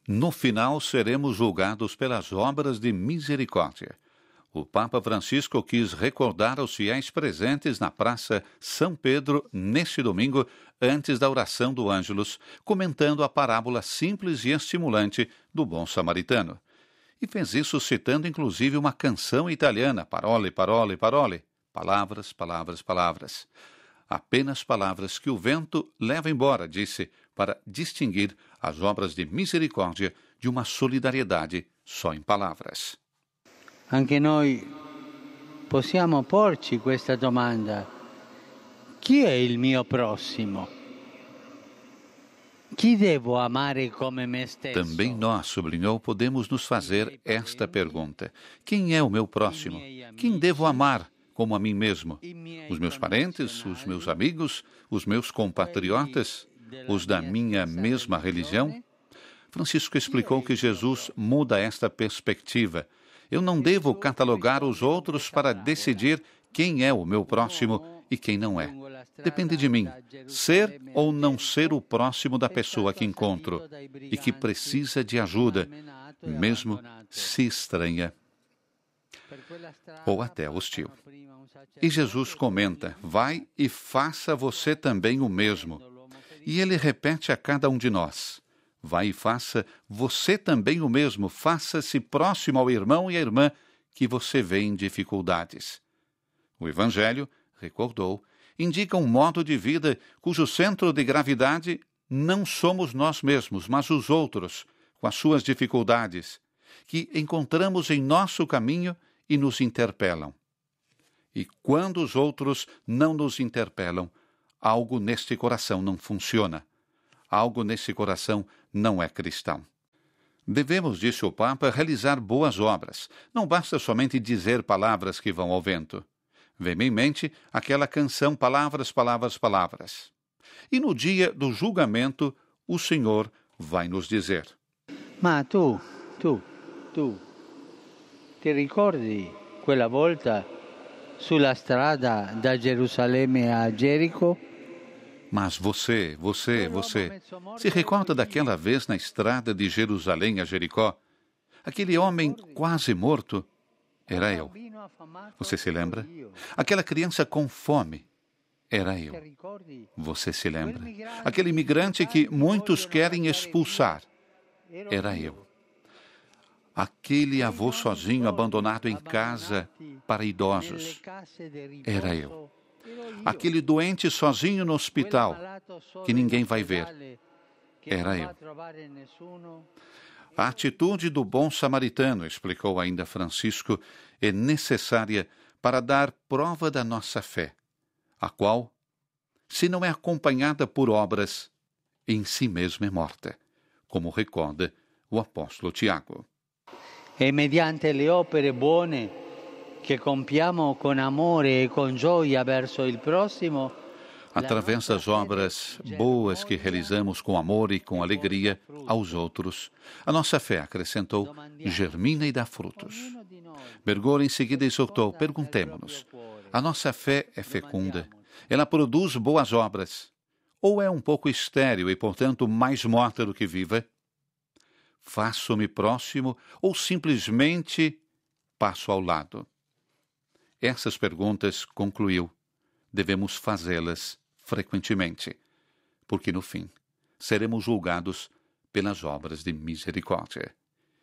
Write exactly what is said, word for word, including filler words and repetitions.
No final, seremos julgados pelas obras de misericórdia. O Papa Francisco quis recordar aos fiéis presentes na Praça São Pedro neste domingo, antes da oração do Ângelus, comentando a parábola simples e estimulante do bom samaritano. E fez isso citando inclusive uma canção italiana, Parole, parole, parole, palavras, palavras, palavras. Apenas palavras que o vento leva embora, disse, para distinguir as obras de misericórdia de uma solidariedade só em palavras. Anche noi possiamo porci questa domanda: chi è il mio prossimo? Chi devo amare come me stesso? Também nós, sublinhou, podemos nos fazer esta pergunta: quem é o meu próximo? Quem devo amar como a mim mesmo? Os meus parentes, os meus amigos, os meus compatriotas, os da minha mesma religião? Francisco explicou que Jesus muda esta perspectiva. Eu não devo catalogar os outros para decidir quem é o meu próximo e quem não é. Depende de mim, ser ou não ser o próximo da pessoa que encontro e que precisa de ajuda, mesmo se estranha ou até hostil. E Jesus comenta: vai e faça você também o mesmo. E ele repete a cada um de nós: vai e faça você também o mesmo, faça-se próximo ao irmão e à irmã que você vê em dificuldades. O Evangelho, recordou, indica um modo de vida cujo centro de gravidade não somos nós mesmos, mas os outros, com as suas dificuldades, que encontramos em nosso caminho e nos interpelam. E quando os outros não nos interpelam, algo neste coração não funciona. Algo nesse coração não é cristão. Devemos, disse o Papa, realizar boas obras. Não basta somente dizer palavras que vão ao vento. Vem-me em mente aquela canção Palavras, Palavras, Palavras. E no dia do julgamento, o Senhor vai nos dizer: Ma tu, tu, tu, ti ricordi quella volta sulla strada da Gerusalemme a Gerico? Mas você, você, você, se recorda daquela vez na estrada de Jerusalém a Jericó? Aquele homem quase morto era eu. Você se lembra? Aquela criança com fome era eu. Você se lembra? Aquele imigrante que muitos querem expulsar era eu. Aquele avô sozinho abandonado em casa para idosos era eu. Aquele doente sozinho no hospital, que ninguém vai ver, era eu. A atitude do bom samaritano, explicou ainda Francisco, é necessária para dar prova da nossa fé, a qual, se não é acompanhada por obras, em si mesma é morta, como recorda o apóstolo Tiago. E mediante le opere buone che compiamo con amore e con gioia verso il prossimo, através das obras boas que realizamos com amor e com alegria aos outros, a nossa fé, acrescentou, germina e dá frutos. Bergoglio em seguida exortou: perguntemo-nos, a nossa fé é fecunda? Ela produz boas obras? Ou é um pouco estéril e, portanto, mais morta do que viva? Faço-me próximo ou simplesmente passo ao lado? Essas perguntas, concluiu, devemos fazê-las frequentemente, porque no fim seremos julgados pelas obras de misericórdia.